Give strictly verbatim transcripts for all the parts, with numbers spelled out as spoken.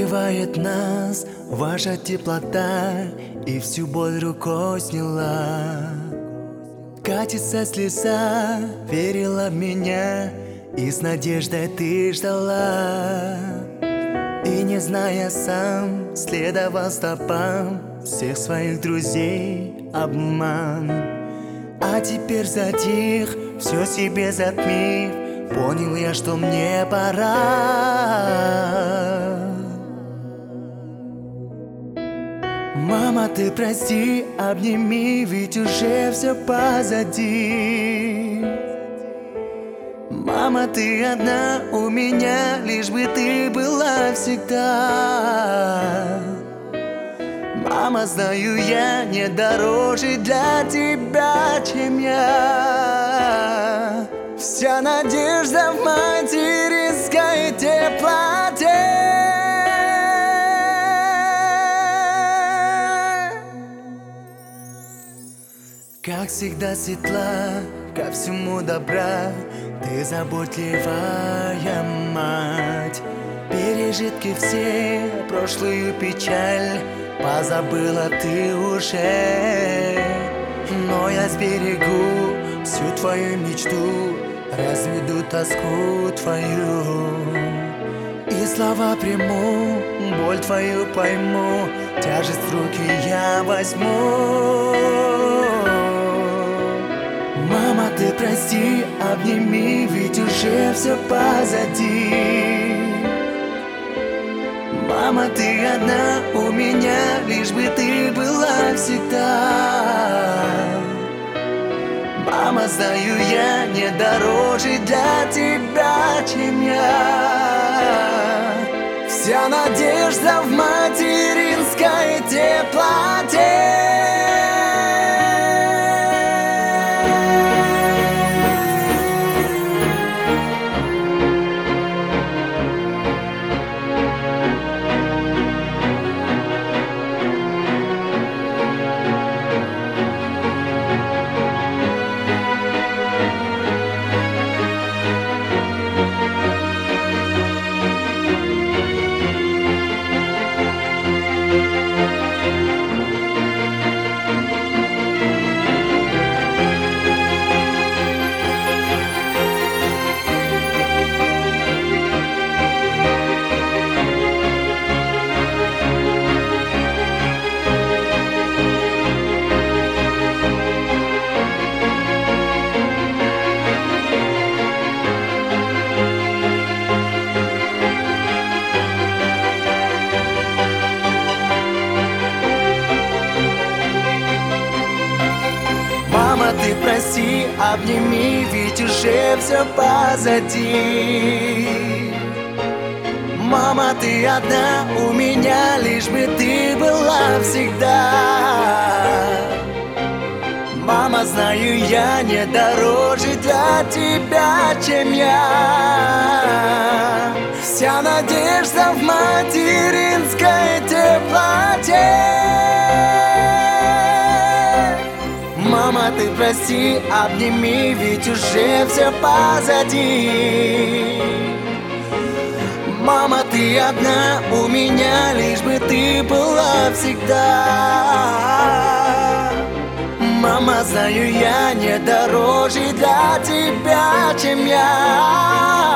Укрывает нас ваша теплота, и всю боль рукой сняла. Катится слеза, верила в меня, и с надеждой ты ждала. И не зная сам, следовал стопам всех своих друзей обман. А теперь затих, все себе затмив, понял я, что мне пора. Мама, ты прости, обними, ведь уже все позади. Мама, ты одна у меня, лишь бы ты была всегда. Мама, знаю я, не дороже для тебя, чем я. Вся надежда в материнской теплоте. Как всегда светла, ко всему добра, ты заботливая мать. Пережитки все, прошлую печаль позабыла ты уже. Но я сберегу всю твою мечту, разведу тоску твою. И слова приму, боль твою пойму, тяжесть в руки я возьму. Мама, ты прости, обними, ведь уже все позади. Мама, ты одна у меня, лишь бы ты была всегда. Мама, знаю я, не дороже для тебя, чем я. Вся надежда в материнской теплоте. Мама, ты прости, обними, ведь уже все позади. Мама, ты одна у меня, лишь бы ты была всегда. Мама, знаю я, не дороже для тебя, чем я. Вся надежда в материнской теплоте. Мама, ты прости, обними, ведь уже все позади. Мама, ты одна у меня, лишь бы ты была всегда. Мама, знаю я, не дороже для тебя, чем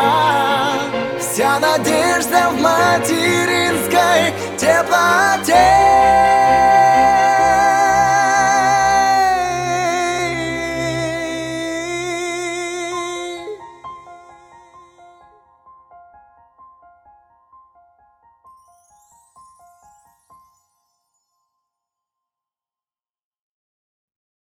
я. Вся надежда в материнской теплоте.